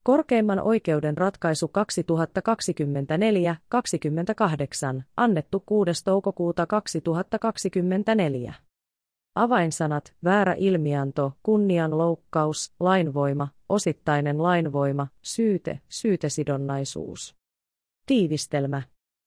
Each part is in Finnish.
Korkeimman oikeuden ratkaisu 2024-28, annettu 6. toukokuuta 2024. Avainsanat: väärä ilmianto, kunnianloukkaus, lainvoima, osittainen lainvoima, syyte, syytesidonnaisuus. Tiivistelmä.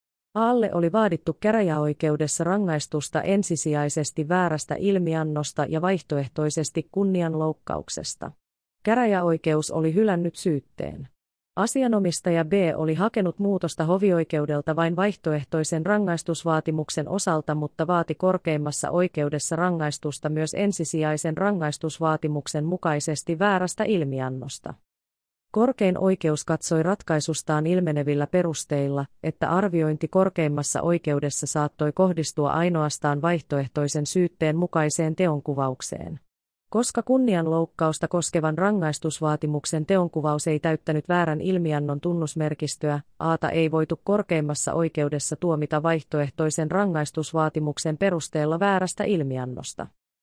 A:lle oli vaadittu käräjäoikeudessa rangaistusta ensisijaisesti väärästä ilmiannosta ja vaihtoehtoisesti kunnianloukkauksesta. Käräjäoikeus oli hylännyt syytteen. Asianomistaja B oli hakenut muutosta hovioikeudelta vain vaihtoehtoisen rangaistusvaatimuksen osalta, mutta vaati korkeimmassa oikeudessa rangaistusta myös ensisijaisen rangaistusvaatimuksen mukaisesti väärästä ilmiannosta. Korkein oikeus katsoi ratkaisustaan ilmenevillä perusteilla, että arviointi korkeimmassa oikeudessa saattoi kohdistua ainoastaan vaihtoehtoisen syytteen mukaiseen teonkuvaukseen. Koska kunnianloukkausta koskevan rangaistusvaatimuksen teonkuvaus ei täyttänyt väärän ilmiannon tunnusmerkistöä, A:ta ei voitu korkeimmassa oikeudessa tuomita vaihtoehtoisen rangaistusvaatimuksen perusteella väärästä ilmiannosta.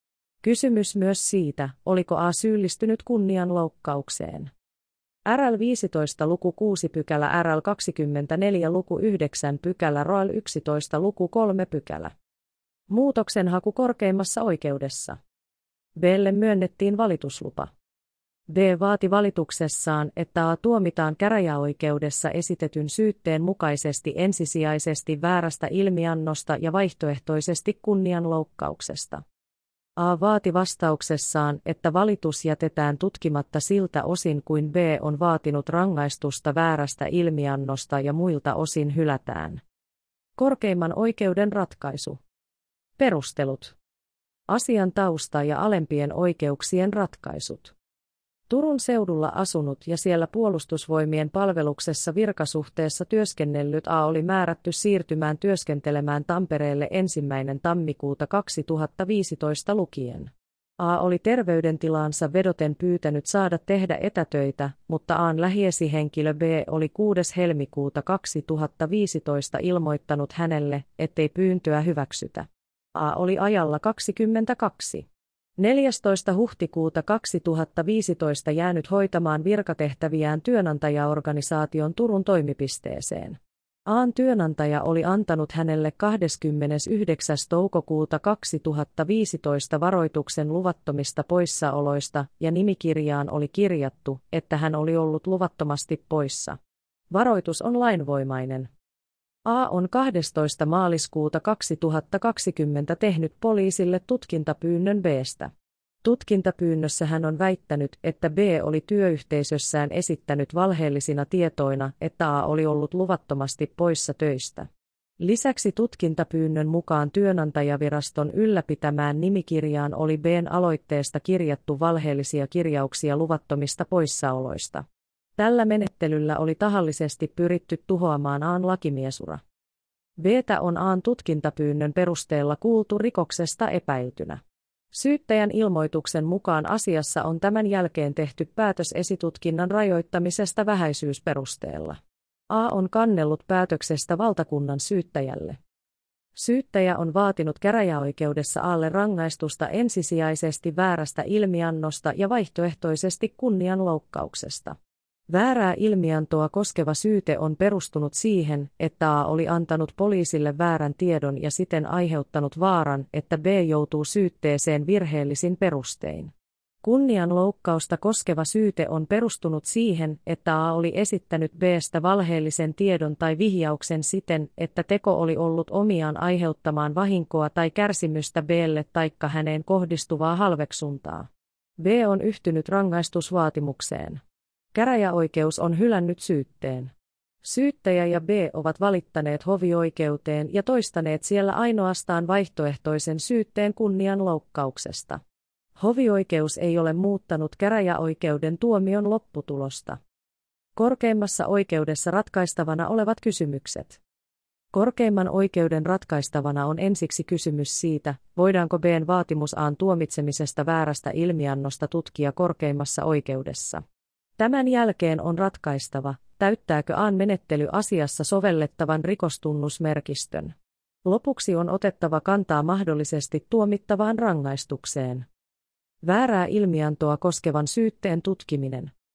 Kysymys myös siitä, oliko A syyllistynyt kunnianloukkaukseen. RL 15 luku 6 pykälä, RL 24 luku 9 pykälä, ROL 11 luku 3 pykälä. Muutoksenhaku korkeimmassa oikeudessa. B:lle myönnettiin valituslupa. B vaati valituksessaan, että A tuomitaan käräjäoikeudessa esitetyn syytteen mukaisesti ensisijaisesti väärästä ilmiannosta ja vaihtoehtoisesti kunnianloukkauksesta. A vaati vastauksessaan, että valitus jätetään tutkimatta siltä osin kuin B on vaatinut rangaistusta väärästä ilmiannosta ja muilta osin hylätään. Korkeimman oikeuden ratkaisu. Perustelut. Asian tausta ja alempien oikeuksien ratkaisut. Turun seudulla asunut ja siellä Puolustusvoimien palveluksessa virkasuhteessa työskennellyt A oli määrätty siirtymään työskentelemään Tampereelle 1. tammikuuta 2015 lukien. A oli terveydentilaansa vedoten pyytänyt saada tehdä etätöitä, mutta A:n lähiesihenkilö B oli 6. helmikuuta 2015 ilmoittanut hänelle, ettei pyyntöä hyväksytä. A oli ajalla 22. 14. huhtikuuta 2015 jäänyt hoitamaan virkatehtäviään työnantajaorganisaation Turun toimipisteeseen. A:n työnantaja oli antanut hänelle 29. toukokuuta 2015 varoituksen luvattomista poissaoloista ja nimikirjaan oli kirjattu, että hän oli ollut luvattomasti poissa. Varoitus on lainvoimainen. A on 12. maaliskuuta 2020 tehnyt poliisille tutkintapyynnön B:stä. Tutkintapyynnössä hän on väittänyt, että B oli työyhteisössään esittänyt valheellisina tietoina, että A oli ollut luvattomasti poissa töistä. Lisäksi tutkintapyynnön mukaan työnantajaviraston ylläpitämään nimikirjaan oli B:n aloitteesta kirjattu valheellisia kirjauksia luvattomista poissaoloista. Tällä menettelyllä oli tahallisesti pyritty tuhoamaan A:n lakimiesura. B:tä on A:n tutkintapyynnön perusteella kuultu rikoksesta epäiltynä. Syyttäjän ilmoituksen mukaan asiassa on tämän jälkeen tehty päätös esitutkinnan rajoittamisesta vähäisyysperusteella. A on kannellut päätöksestä valtakunnan syyttäjälle. Syyttäjä on vaatinut käräjäoikeudessa A:lle rangaistusta ensisijaisesti väärästä ilmiannosta ja vaihtoehtoisesti kunnianloukkauksesta. Väärää ilmiantoa koskeva syyte on perustunut siihen, että A oli antanut poliisille väärän tiedon ja siten aiheuttanut vaaran, että B joutuu syytteeseen virheellisin perustein. Kunnianloukkausta koskeva syyte on perustunut siihen, että A oli esittänyt B:stä valheellisen tiedon tai vihjauksen siten, että teko oli ollut omiaan aiheuttamaan vahinkoa tai kärsimystä B:lle taikka häneen kohdistuvaa halveksuntaa. B on yhtynyt rangaistusvaatimukseen. Käräjäoikeus on hylännyt syytteen. Syyttäjä ja B ovat valittaneet hovioikeuteen ja toistaneet siellä ainoastaan vaihtoehtoisen syytteen kunnianloukkauksesta. Hovioikeus ei ole muuttanut käräjäoikeuden tuomion lopputulosta. Korkeimmassa oikeudessa ratkaistavana olevat kysymykset. Korkeimman oikeuden ratkaistavana on ensiksi kysymys siitä, voidaanko B:n vaatimus A:n tuomitsemisesta väärästä ilmiannosta tutkia korkeimmassa oikeudessa. Tämän jälkeen on ratkaistava, täyttääkö A:n menettely asiassa sovellettavan rikostunnusmerkistön. Lopuksi on otettava kantaa mahdollisesti tuomittavaan rangaistukseen. Väärää ilmiantoa koskevan syytteen tutkiminen.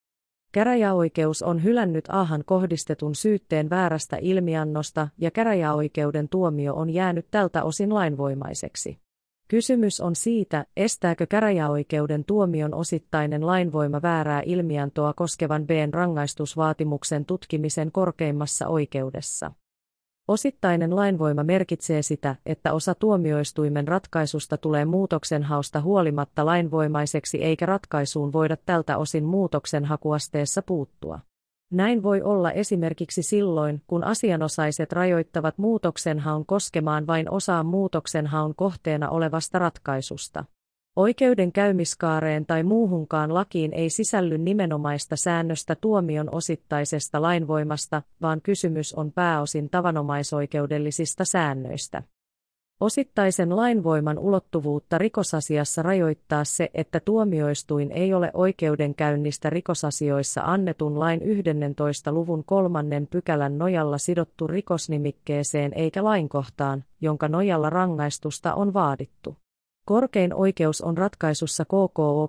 Käräjäoikeus on hylännyt A:han kohdistetun syytteen väärästä ilmiannosta ja käräjäoikeuden tuomio on jäänyt tältä osin lainvoimaiseksi. Kysymys on siitä, estääkö käräjäoikeuden tuomion osittainen lainvoima väärää ilmiantoa koskevan B:n rangaistusvaatimuksen tutkimisen korkeimmassa oikeudessa. Osittainen lainvoima merkitsee sitä, että osa tuomioistuimen ratkaisusta tulee muutoksenhausta huolimatta lainvoimaiseksi eikä ratkaisuun voida tältä osin muutoksenhakuasteessa puuttua. Näin voi olla esimerkiksi silloin, kun asianosaiset rajoittavat muutoksenhaun koskemaan vain osaa muutoksenhaun kohteena olevasta ratkaisusta. Oikeudenkäymiskaareen tai muuhunkaan lakiin ei sisälly nimenomaista säännöstä tuomion osittaisesta lainvoimasta, vaan kysymys on pääosin tavanomaisoikeudellisista säännöistä. Osittaisen lainvoiman ulottuvuutta rikosasiassa rajoittaa se, että tuomioistuin ei ole oikeudenkäynnistä rikosasioissa annetun lain 11 luvun 3. pykälän nojalla sidottu rikosnimikkeeseen eikä lainkohtaan, jonka nojalla rangaistusta on vaadittu. Korkein oikeus on ratkaisussa KKO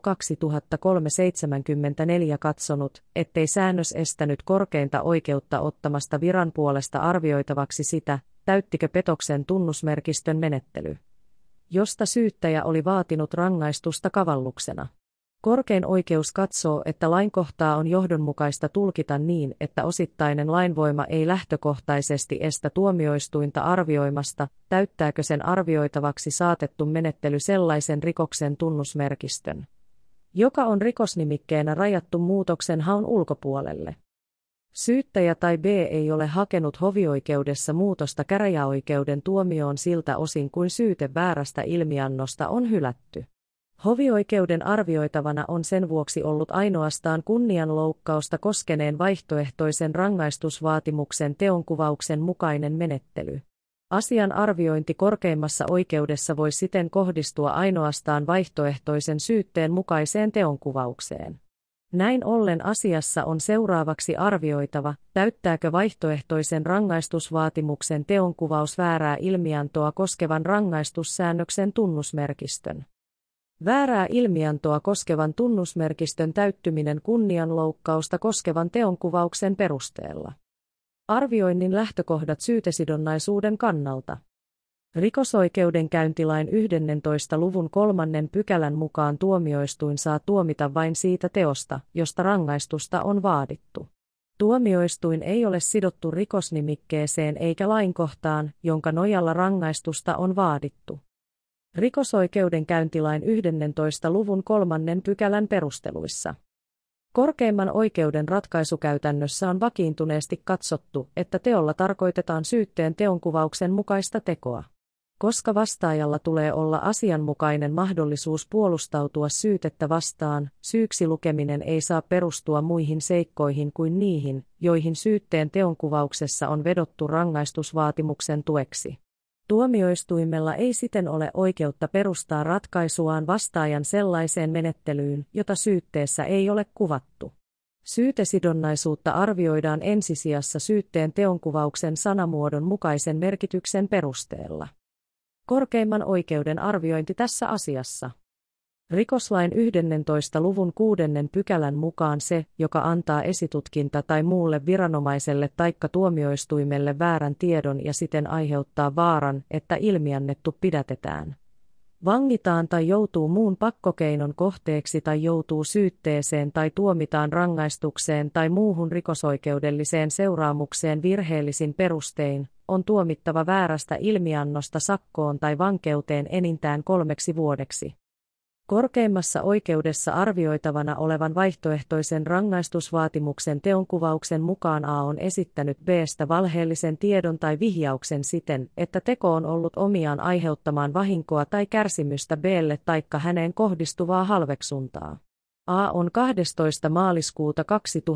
2003-74 katsonut, ettei säännös estänyt korkeinta oikeutta ottamasta viran puolesta arvioitavaksi sitä, täyttikö petoksen tunnusmerkistön menettely, josta syyttäjä oli vaatinut rangaistusta kavalluksena. Korkein oikeus katsoo, että lainkohtaa on johdonmukaista tulkita niin, että osittainen lainvoima ei lähtökohtaisesti estä tuomioistuinta arvioimasta, täyttääkö sen arvioitavaksi saatettu menettely sellaisen rikoksen tunnusmerkistön, joka on rikosnimikkeenä rajattu muutoksenhaun ulkopuolelle. Syyttäjä tai B ei ole hakenut hovioikeudessa muutosta käräjäoikeuden tuomioon siltä osin kuin syyte väärästä ilmiannosta on hylätty. Hovioikeuden arvioitavana on sen vuoksi ollut ainoastaan kunnianloukkausta koskeneen vaihtoehtoisen rangaistusvaatimuksen teonkuvauksen mukainen menettely. Asian arviointi korkeimmassa oikeudessa voi siten kohdistua ainoastaan vaihtoehtoisen syytteen mukaiseen teonkuvaukseen. Näin ollen asiassa on seuraavaksi arvioitava, täyttääkö vaihtoehtoisen rangaistusvaatimuksen teonkuvaus väärää ilmiantoa koskevan rangaistussäännöksen tunnusmerkistön. Väärää ilmiantoa koskevan tunnusmerkistön täyttyminen kunnianloukkausta koskevan teonkuvauksen perusteella. Arvioinnin lähtökohdat syytesidonnaisuuden kannalta. Rikosoikeudenkäyntilain 11 luvun 3. pykälän mukaan tuomioistuin saa tuomita vain siitä teosta, josta rangaistusta on vaadittu. Tuomioistuin ei ole sidottu rikosnimikkeeseen eikä lainkohtaan, jonka nojalla rangaistusta on vaadittu. Rikosoikeudenkäyntilain 11 luvun 3. pykälän perusteluissa. Korkeimman oikeuden ratkaisukäytännössä on vakiintuneesti katsottu, että teolla tarkoitetaan syytteen teonkuvauksen mukaista tekoa. Koska vastaajalla tulee olla asianmukainen mahdollisuus puolustautua syytettä vastaan, syyksi lukeminen ei saa perustua muihin seikkoihin kuin niihin, joihin syytteen teonkuvauksessa on vedottu rangaistusvaatimuksen tueksi. Tuomioistuimella ei siten ole oikeutta perustaa ratkaisuaan vastaajan sellaiseen menettelyyn, jota syytteessä ei ole kuvattu. Syytesidonnaisuutta arvioidaan ensisijassa syytteen teonkuvauksen sanamuodon mukaisen merkityksen perusteella. Korkeimman oikeuden arviointi tässä asiassa. Rikoslain 11 luvun 6. pykälän mukaan se, joka antaa esitutkinta- tai muulle viranomaiselle taikka tuomioistuimelle väärän tiedon ja siten aiheuttaa vaaran, että ilmiannettu pidätetään, vangitaan tai joutuu muun pakkokeinon kohteeksi tai joutuu syytteeseen tai tuomitaan rangaistukseen tai muuhun rikosoikeudelliseen seuraamukseen virheellisin perustein, on tuomittava väärästä ilmiannosta sakkoon tai vankeuteen enintään 3 vuodeksi. Korkeimmassa oikeudessa arvioitavana olevan vaihtoehtoisen rangaistusvaatimuksen teonkuvauksen mukaan A on esittänyt B:stä valheellisen tiedon tai vihjauksen siten, että teko on ollut omiaan aiheuttamaan vahinkoa tai kärsimystä B:lle taikka häneen kohdistuvaa halveksuntaa. A on 12. maaliskuuta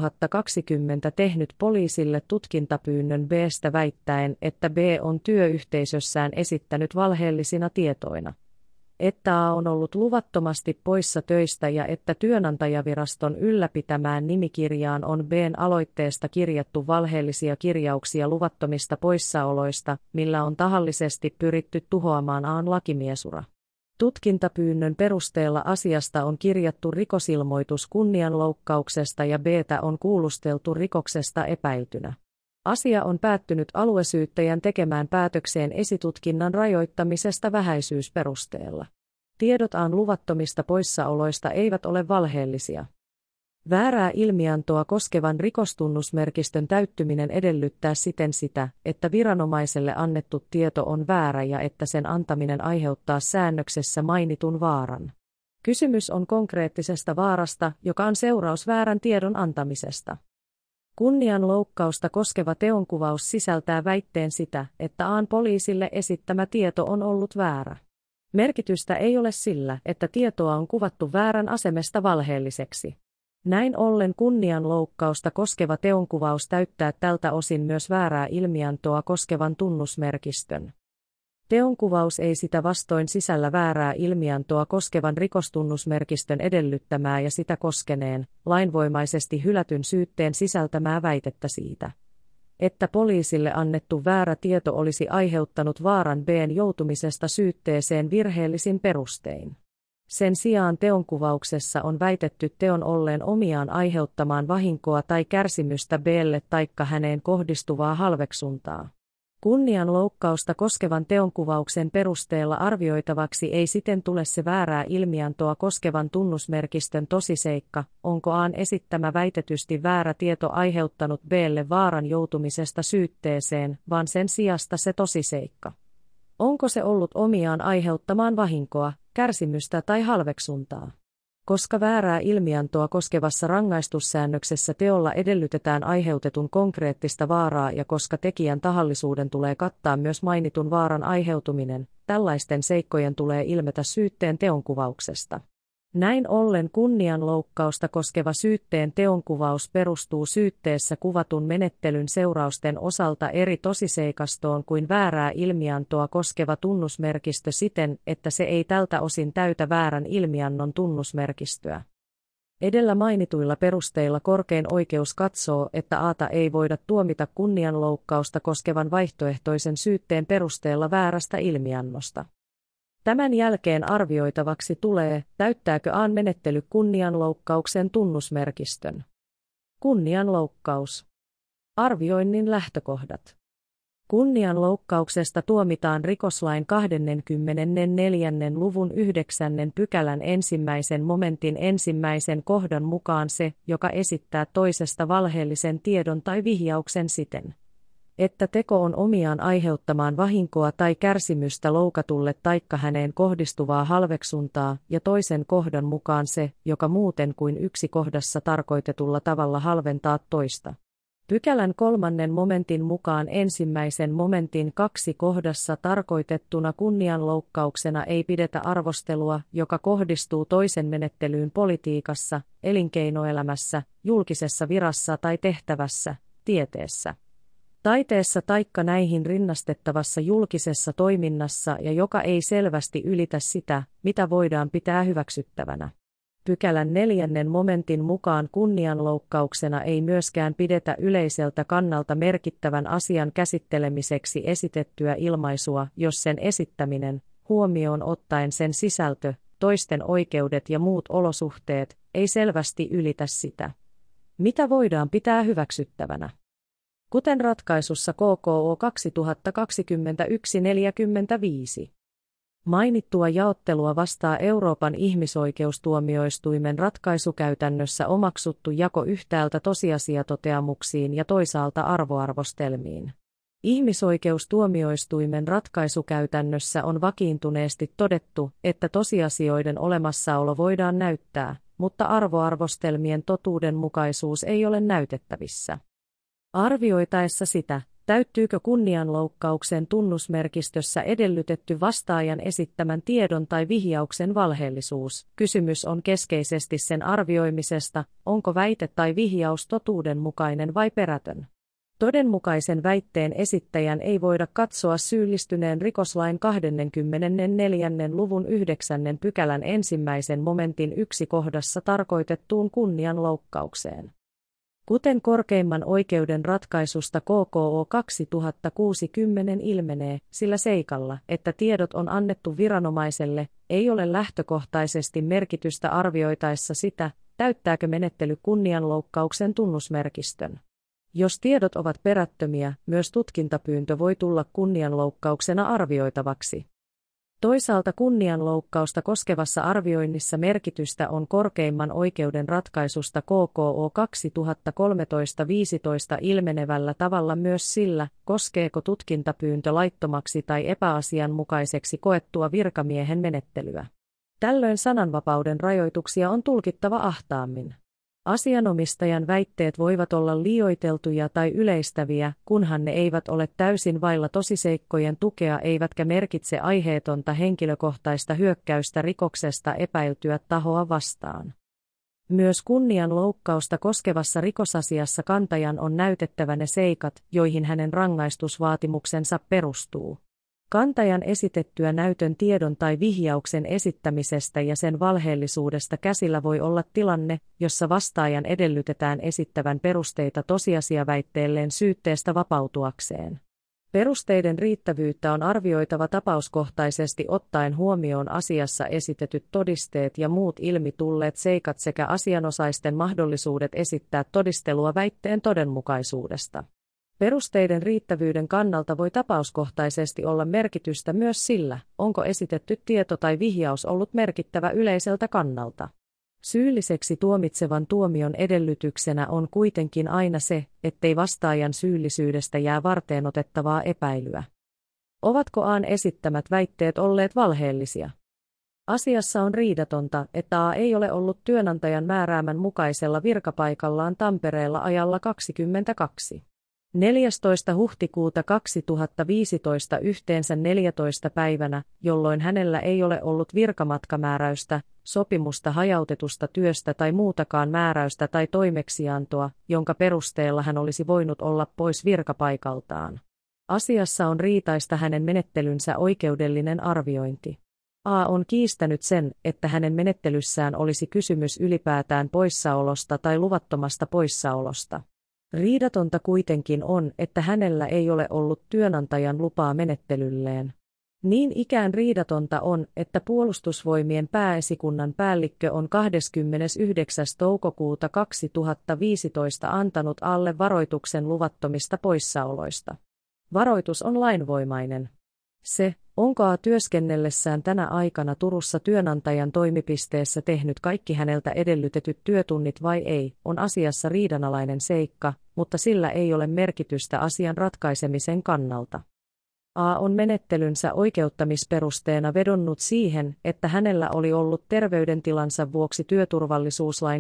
2020 tehnyt poliisille tutkintapyynnön B:stä väittäen, että B on työyhteisössään esittänyt valheellisina tietoina, että A on ollut luvattomasti poissa töistä ja että työnantajaviraston ylläpitämään nimikirjaan on B:n aloitteesta kirjattu valheellisia kirjauksia luvattomista poissaoloista, millä on tahallisesti pyritty tuhoamaan A:n lakimiesura. Tutkintapyynnön perusteella asiasta on kirjattu rikosilmoitus kunnianloukkauksesta ja B:tä on kuulusteltu rikoksesta epäiltynä. Asia on päättynyt aluesyyttäjän tekemään päätökseen esitutkinnan rajoittamisesta vähäisyysperusteella. Tiedot A:n luvattomista poissaoloista eivät ole valheellisia. Väärää ilmiantoa koskevan rikostunnusmerkistön täyttyminen edellyttää siten sitä, että viranomaiselle annettu tieto on väärä ja että sen antaminen aiheuttaa säännöksessä mainitun vaaran. Kysymys on konkreettisesta vaarasta, joka on seuraus väärän tiedon antamisesta. Kunnianloukkausta koskeva teonkuvaus sisältää väitteen sitä, että A:n poliisille esittämä tieto on ollut väärä. Merkitystä ei ole sillä, että tietoa on kuvattu väärän asemesta valheelliseksi. Näin ollen kunnianloukkausta koskeva teonkuvaus täyttää tältä osin myös väärää ilmiantoa koskevan tunnusmerkistön. Teonkuvaus ei sitä vastoin sisällä väärää ilmiantoa koskevan rikostunnusmerkistön edellyttämää ja sitä koskeneen, lainvoimaisesti hylätyn syytteen sisältämää väitettä siitä, että poliisille annettu väärä tieto olisi aiheuttanut vaaran B:n joutumisesta syytteeseen virheellisin perustein. Sen sijaan teonkuvauksessa on väitetty teon olleen omiaan aiheuttamaan vahinkoa tai kärsimystä B:lle taikka häneen kohdistuvaa halveksuntaa. Kunnianloukkausta koskevan teonkuvauksen perusteella arvioitavaksi ei siten tule se väärää ilmiantoa koskevan tunnusmerkistön tosiseikka, onko A:n esittämä väitetysti väärä tieto aiheuttanut B:lle vaaran joutumisesta syytteeseen, vaan sen sijasta se tosiseikka. Onko se ollut omiaan aiheuttamaan vahinkoa, kärsimystä tai halveksuntaa? Koska väärää ilmiantoa koskevassa rangaistussäännöksessä teolla edellytetään aiheutetun konkreettista vaaraa ja koska tekijän tahallisuuden tulee kattaa myös mainitun vaaran aiheutuminen, tällaisten seikkojen tulee ilmetä syytteen teonkuvauksesta. Näin ollen kunnianloukkausta koskeva syytteen teonkuvaus perustuu syytteessä kuvatun menettelyn seurausten osalta eri tosiseikastoon kuin väärää ilmiantoa koskeva tunnusmerkistö siten, että se ei tältä osin täytä väärän ilmiannon tunnusmerkistöä. Edellä mainituilla perusteilla korkein oikeus katsoo, että A:ta ei voida tuomita kunnianloukkausta koskevan vaihtoehtoisen syytteen perusteella väärästä ilmiannosta. Tämän jälkeen arvioitavaksi tulee, täyttääkö A:n menettely kunnianloukkauksen tunnusmerkistön. Kunnianloukkaus. Arvioinnin lähtökohdat. Kunnianloukkauksesta tuomitaan rikoslain 24. luvun 9. pykälän 1. momentin 1. kohdan mukaan se, joka esittää toisesta valheellisen tiedon tai vihjauksen siten, että teko on omiaan aiheuttamaan vahinkoa tai kärsimystä loukatulle taikka häneen kohdistuvaa halveksuntaa, ja toisen kohdan mukaan se, joka muuten kuin yksi kohdassa tarkoitetulla tavalla halventaa toista. Pykälän 3. momentin mukaan 1. momentin 2 kohdassa tarkoitettuna kunnianloukkauksena ei pidetä arvostelua, joka kohdistuu toisen menettelyyn politiikassa, elinkeinoelämässä, julkisessa virassa tai tehtävässä, tieteessä, taiteessa taikka näihin rinnastettavassa julkisessa toiminnassa ja joka ei selvästi ylitä sitä, mitä voidaan pitää hyväksyttävänä. Pykälän 4. momentin mukaan kunnianloukkauksena ei myöskään pidetä yleiseltä kannalta merkittävän asian käsittelemiseksi esitettyä ilmaisua, jos sen esittäminen, huomioon ottaen sen sisältö, toisten oikeudet ja muut olosuhteet, ei selvästi ylitä sitä, mitä voidaan pitää hyväksyttävänä. Kuten ratkaisussa KKO 2021-45. Mainittua jaottelua vastaa Euroopan ihmisoikeustuomioistuimen ratkaisukäytännössä omaksuttu jako yhtäältä tosiasiatoteamuksiin ja toisaalta arvoarvostelmiin. Ihmisoikeustuomioistuimen ratkaisukäytännössä on vakiintuneesti todettu, että tosiasioiden olemassaolo voidaan näyttää, mutta arvoarvostelmien totuudenmukaisuus ei ole näytettävissä. Arvioitaessa sitä, täyttyykö kunnianloukkauksen tunnusmerkistössä edellytetty vastaajan esittämän tiedon tai vihjauksen valheellisuus, kysymys on keskeisesti sen arvioimisesta, onko väite tai vihjaus totuudenmukainen vai perätön. Todenmukaisen väitteen esittäjän ei voida katsoa syyllistyneen rikoslain 24. luvun 9. pykälän 1. momentin 1 kohdassa tarkoitettuun kunnianloukkaukseen. Kuten korkeimman oikeuden ratkaisusta KKO 2060 ilmenee, sillä seikalla, että tiedot on annettu viranomaiselle, ei ole lähtökohtaisesti merkitystä arvioitaessa sitä, täyttääkö menettely kunnianloukkauksen tunnusmerkistön. Jos tiedot ovat perättömiä, myös tutkintapyyntö voi tulla kunnianloukkauksena arvioitavaksi. Toisaalta kunnianloukkausta koskevassa arvioinnissa merkitystä on korkeimman oikeuden ratkaisusta KKO 2013-15 ilmenevällä tavalla myös sillä, koskeeko tutkintapyyntö laittomaksi tai epäasianmukaiseksi koettua virkamiehen menettelyä. Tällöin sananvapauden rajoituksia on tulkittava ahtaammin. Asianomistajan väitteet voivat olla liioiteltuja tai yleistäviä, kunhan ne eivät ole täysin vailla tosiseikkojen tukea eivätkä merkitse aiheetonta henkilökohtaista hyökkäystä rikoksesta epäiltyä tahoa vastaan. Myös kunnianloukkausta koskevassa rikosasiassa kantajan on näytettävä ne seikat, joihin hänen rangaistusvaatimuksensa perustuu. Kantajan esitettyä näytön tiedon tai vihjauksen esittämisestä ja sen valheellisuudesta käsillä voi olla tilanne, jossa vastaajan edellytetään esittävän perusteita tosiasiaväitteelleen syytteestä vapautuakseen. Perusteiden riittävyyttä on arvioitava tapauskohtaisesti ottaen huomioon asiassa esitetyt todisteet ja muut ilmi tulleet seikat sekä asianosaisten mahdollisuudet esittää todistelua väitteen todenmukaisuudesta. Perusteiden riittävyyden kannalta voi tapauskohtaisesti olla merkitystä myös sillä, onko esitetty tieto tai vihjaus ollut merkittävä yleiseltä kannalta. Syylliseksi tuomitsevan tuomion edellytyksenä on kuitenkin aina se, ettei vastaajan syyllisyydestä jää varteenotettavaa epäilyä. Ovatko A:n esittämät väitteet olleet valheellisia? Asiassa on riidatonta, että A ei ole ollut työnantajan määräämän mukaisella virkapaikallaan Tampereella ajalla 22. 14. huhtikuuta 2015 yhteensä 14 päivänä, jolloin hänellä ei ole ollut virkamatkamääräystä, sopimusta hajautetusta työstä tai muutakaan määräystä tai toimeksiantoa, jonka perusteella hän olisi voinut olla pois virkapaikaltaan. Asiassa on riitaista hänen menettelynsä oikeudellinen arviointi. A on kiistänyt sen, että hänen menettelyssään olisi kysymys ylipäätään poissaolosta tai luvattomasta poissaolosta. Riidatonta kuitenkin on, että hänellä ei ole ollut työnantajan lupaa menettelylleen. Niin ikään riidatonta on, että Puolustusvoimien pääesikunnan päällikkö on 29. toukokuuta 2015 antanut A:lle varoituksen luvattomista poissaoloista. Varoitus on lainvoimainen. Se, onko A työskennellessään tänä aikana Turussa työnantajan toimipisteessä tehnyt kaikki häneltä edellytetyt työtunnit vai ei, on asiassa riidanalainen seikka, mutta sillä ei ole merkitystä asian ratkaisemisen kannalta. A on menettelynsä oikeuttamisperusteena vedonnut siihen, että hänellä oli ollut terveydentilansa vuoksi työturvallisuuslain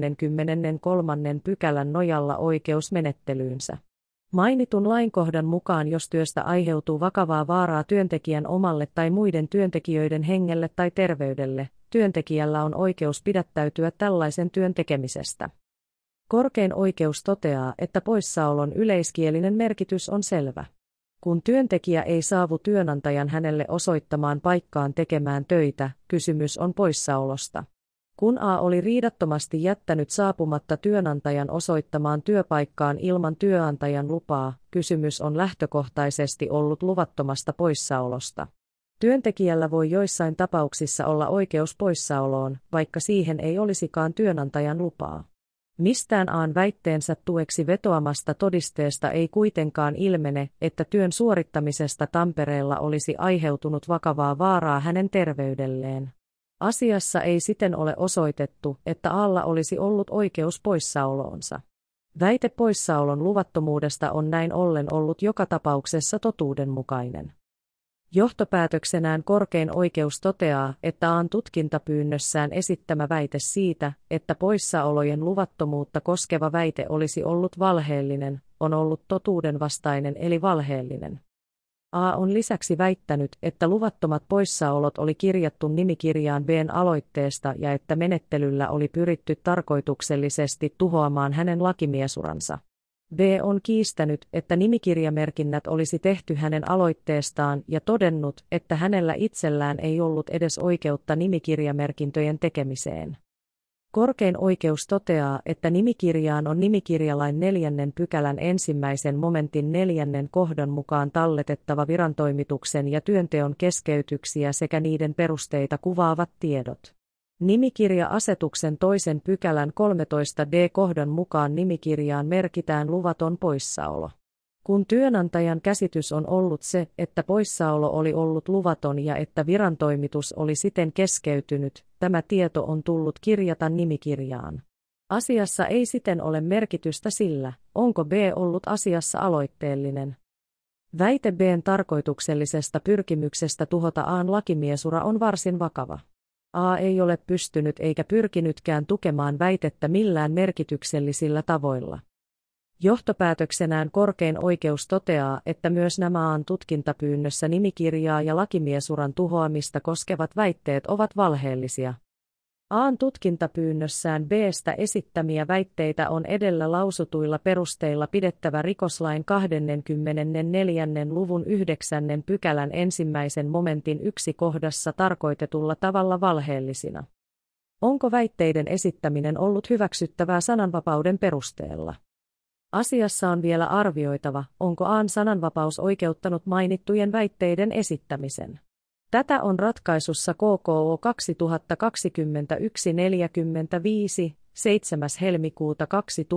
23. pykälän nojalla oikeus menettelyynsä. Mainitun lainkohdan mukaan jos työstä aiheutuu vakavaa vaaraa työntekijän omalle tai muiden työntekijöiden hengelle tai terveydelle, työntekijällä on oikeus pidättäytyä tällaisen työn tekemisestä. Korkein oikeus toteaa, että poissaolon yleiskielinen merkitys on selvä. Kun työntekijä ei saavu työnantajan hänelle osoittamaan paikkaan tekemään töitä, kysymys on poissaolosta. Kun A oli riidattomasti jättänyt saapumatta työnantajan osoittamaan työpaikkaan ilman työnantajan lupaa, kysymys on lähtökohtaisesti ollut luvattomasta poissaolosta. Työntekijällä voi joissain tapauksissa olla oikeus poissaoloon, vaikka siihen ei olisikaan työnantajan lupaa. Mistään A:n väitteensä tueksi vetoamasta todisteesta ei kuitenkaan ilmene, että työn suorittamisesta Tampereella olisi aiheutunut vakavaa vaaraa hänen terveydelleen. Asiassa ei siten ole osoitettu, että A:lla olisi ollut oikeus poissaoloonsa. Väite poissaolon luvattomuudesta on näin ollen ollut joka tapauksessa totuudenmukainen. Johtopäätöksenään korkein oikeus toteaa, että A:n tutkintapyynnössään esittämä väite siitä, että poissaolojen luvattomuutta koskeva väite olisi ollut valheellinen, on ollut totuudenvastainen eli valheellinen. A on lisäksi väittänyt, että luvattomat poissaolot oli kirjattu nimikirjaan B:n aloitteesta ja että menettelyllä oli pyritty tarkoituksellisesti tuhoamaan hänen lakimiesuransa. B on kiistänyt, että nimikirjamerkinnät olisi tehty hänen aloitteestaan ja todennut, että hänellä itsellään ei ollut edes oikeutta nimikirjamerkintöjen tekemiseen. Korkein oikeus toteaa, että nimikirjaan on nimikirjalain 4. pykälän 1. momentin 4. kohdan mukaan talletettava virantoimituksen ja työnteon keskeytyksiä sekä niiden perusteita kuvaavat tiedot. Nimikirja-asetuksen 2. pykälän 13d kohdan mukaan nimikirjaan merkitään luvaton poissaolo. Kun työnantajan käsitys on ollut se, että poissaolo oli ollut luvaton ja että virantoimitus oli siten keskeytynyt, tämä tieto on tullut kirjata nimikirjaan. Asiassa ei siten ole merkitystä sillä, onko B ollut asiassa aloitteellinen. Väite B:n tarkoituksellisesta pyrkimyksestä tuhota A:n lakimiesura on varsin vakava. A ei ole pystynyt eikä pyrkinytkään tukemaan väitettä millään merkityksellisillä tavoilla. Johtopäätöksenään korkein oikeus toteaa, että myös nämä A:n tutkintapyynnössä nimikirjaa ja lakimiesuran tuhoamista koskevat väitteet ovat valheellisia. A:n tutkintapyynnössään B:stä esittämiä väitteitä on edellä lausutuilla perusteilla pidettävä rikoslain 24. luvun 9. pykälän 1. momentin 1 kohdassa tarkoitetulla tavalla valheellisina. Onko väitteiden esittäminen ollut hyväksyttävää sananvapauden perusteella? Asiassa on vielä arvioitava, onko A:n sananvapaus oikeuttanut mainittujen väitteiden esittämisen. Tätä on ratkaisussa KKO 2021-45, 7. helmikuuta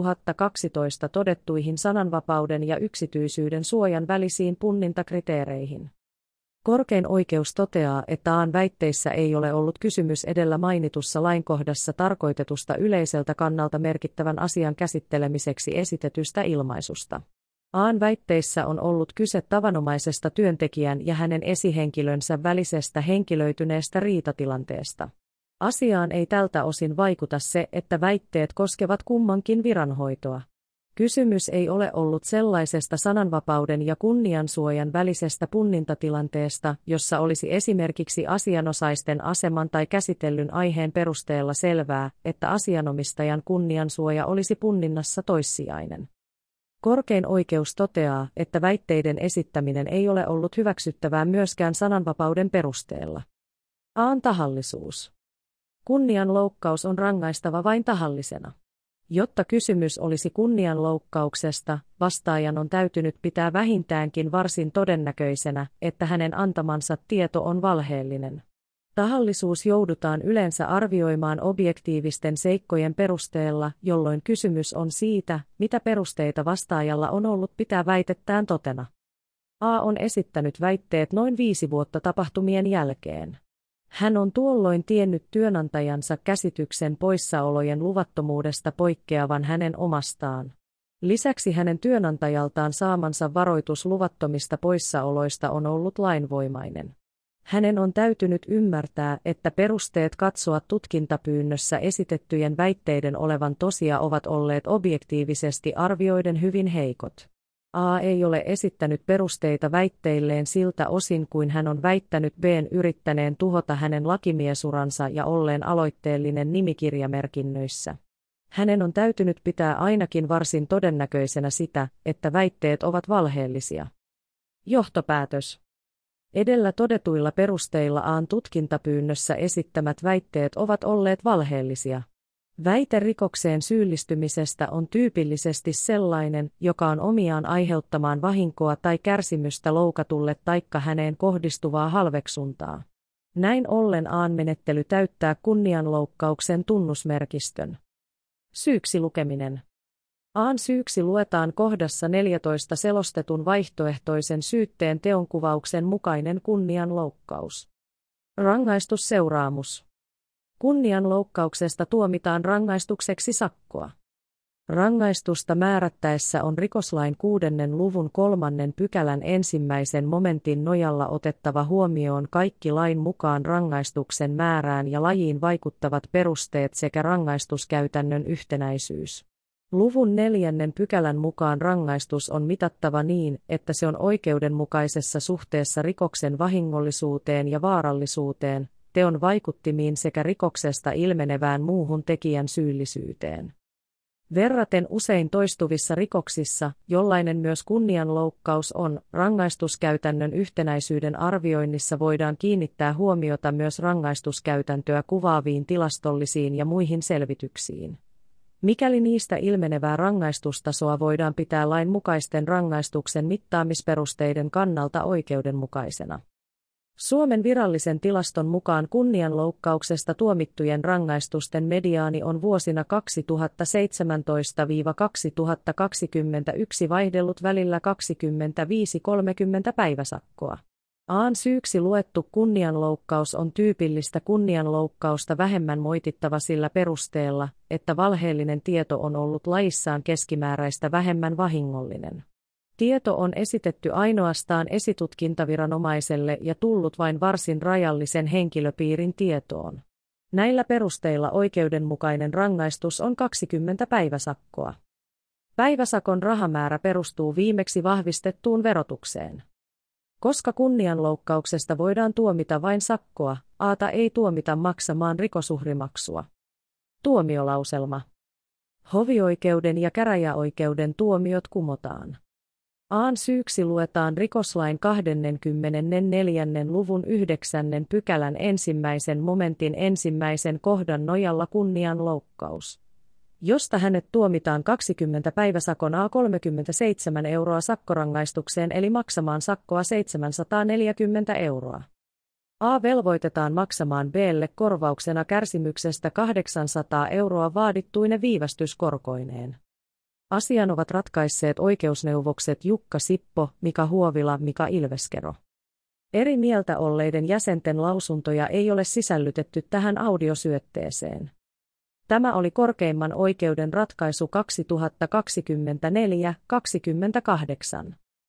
2012 todettuihin sananvapauden ja yksityisyyden suojan välisiin punnintakriteereihin. Korkein oikeus toteaa, että A:n väitteissä ei ole ollut kysymys edellä mainitussa lainkohdassa tarkoitetusta yleiseltä kannalta merkittävän asian käsittelemiseksi esitetystä ilmaisusta. A:n väitteissä on ollut kyse tavanomaisesta työntekijän ja hänen esihenkilönsä välisestä henkilöityneestä riitatilanteesta. Asiaan ei tältä osin vaikuta se, että väitteet koskevat kummankin viranhoitoa. Kysymys ei ole ollut sellaisesta sananvapauden ja kunniansuojan välisestä punnintatilanteesta, jossa olisi esimerkiksi asianosaisten aseman tai käsitellyn aiheen perusteella selvää, että asianomistajan kunniansuoja olisi punninnassa toissijainen. Korkein oikeus toteaa, että väitteiden esittäminen ei ole ollut hyväksyttävää myöskään sananvapauden perusteella. A:n tahallisuus. Kunnianloukkaus on rangaistava vain tahallisena. Jotta kysymys olisi kunnianloukkauksesta, vastaajan on täytynyt pitää vähintäänkin varsin todennäköisenä, että hänen antamansa tieto on valheellinen. Tahallisuus joudutaan yleensä arvioimaan objektiivisten seikkojen perusteella, jolloin kysymys on siitä, mitä perusteita vastaajalla on ollut pitää väitettään totena. A on esittänyt väitteet noin 5 vuotta tapahtumien jälkeen. Hän on tuolloin tiennyt työnantajansa käsityksen poissaolojen luvattomuudesta poikkeavan hänen omastaan. Lisäksi hänen työnantajaltaan saamansa varoitus luvattomista poissaoloista on ollut lainvoimainen. Hänen on täytynyt ymmärtää, että perusteet katsoa tutkintapyynnössä esitettyjen väitteiden olevan tosia ovat olleet objektiivisesti arvioiden hyvin heikot. A ei ole esittänyt perusteita väitteilleen siltä osin kuin hän on väittänyt B:n yrittäneen tuhota hänen lakimiesuransa ja olleen aloitteellinen nimikirjamerkinnöissä. Hänen on täytynyt pitää ainakin varsin todennäköisenä sitä, että väitteet ovat valheellisia. Johtopäätös. Edellä todetuilla perusteilla A:n tutkintapyynnössä esittämät väitteet ovat olleet valheellisia. Väite rikokseen syyllistymisestä on tyypillisesti sellainen, joka on omiaan aiheuttamaan vahinkoa tai kärsimystä loukatulle taikka häneen kohdistuvaa halveksuntaa. Näin ollen A:n menettely täyttää kunnianloukkauksen tunnusmerkistön. Syyksi lukeminen. A:n syyksi luetaan kohdassa 14 selostetun vaihtoehtoisen syytteen teonkuvauksen mukainen kunnianloukkaus. Rangaistusseuraamus. Kunnianloukkauksesta tuomitaan rangaistukseksi sakkoa. Rangaistusta määrättäessä on rikoslain 6. luvun 3. pykälän 1. momentin nojalla otettava huomioon kaikki lain mukaan rangaistuksen määrään ja lajiin vaikuttavat perusteet sekä rangaistuskäytännön yhtenäisyys. Luvun 4. pykälän mukaan rangaistus on mitattava niin, että se on oikeudenmukaisessa suhteessa rikoksen vahingollisuuteen ja vaarallisuuteen, teon vaikuttimiin sekä rikoksesta ilmenevään muuhun tekijän syyllisyyteen. Verraten usein toistuvissa rikoksissa, jollainen myös kunnianloukkaus on, rangaistuskäytännön yhtenäisyyden arvioinnissa voidaan kiinnittää huomiota myös rangaistuskäytäntöä kuvaaviin tilastollisiin ja muihin selvityksiin. Mikäli niistä ilmenevää rangaistustasoa voidaan pitää lainmukaisten rangaistuksen mittaamisperusteiden kannalta oikeudenmukaisena. Suomen virallisen tilaston mukaan kunnianloukkauksesta tuomittujen rangaistusten mediaani on vuosina 2017–2021 vaihdellut välillä 25–30 päiväsakkoa. A:n syyksi luettu kunnianloukkaus on tyypillistä kunnianloukkausta vähemmän moitittava sillä perusteella, että valheellinen tieto on ollut lajissaan keskimääräistä vähemmän vahingollinen. Tieto on esitetty ainoastaan esitutkintaviranomaiselle ja tullut vain varsin rajallisen henkilöpiirin tietoon. Näillä perusteilla oikeudenmukainen rangaistus on 20 päiväsakkoa. Päiväsakon rahamäärä perustuu viimeksi vahvistettuun verotukseen. Koska kunnianloukkauksesta voidaan tuomita vain sakkoa, A:ta ei tuomita maksamaan rikosuhrimaksua. Tuomiolauselma. Hovioikeuden ja käräjäoikeuden tuomiot kumotaan. A:n syyksi luetaan rikoslain 24. luvun 9. pykälän 1. momentin 1. kohdan nojalla kunnianloukkaus, josta hänet tuomitaan 20 päiväsakon A 37 € sakkorangaistukseen eli maksamaan sakkoa 740 €. A velvoitetaan maksamaan B:lle korvauksena kärsimyksestä 800 € vaadittuine viivästyskorkoineen. Asian ovat ratkaisseet oikeusneuvokset Jukka Sippo, Mika Huovila, Mika Ilveskero. Eri mieltä olleiden jäsenten lausuntoja ei ole sisällytetty tähän audiosyötteeseen. Tämä oli korkeimman oikeuden ratkaisu 2024-28.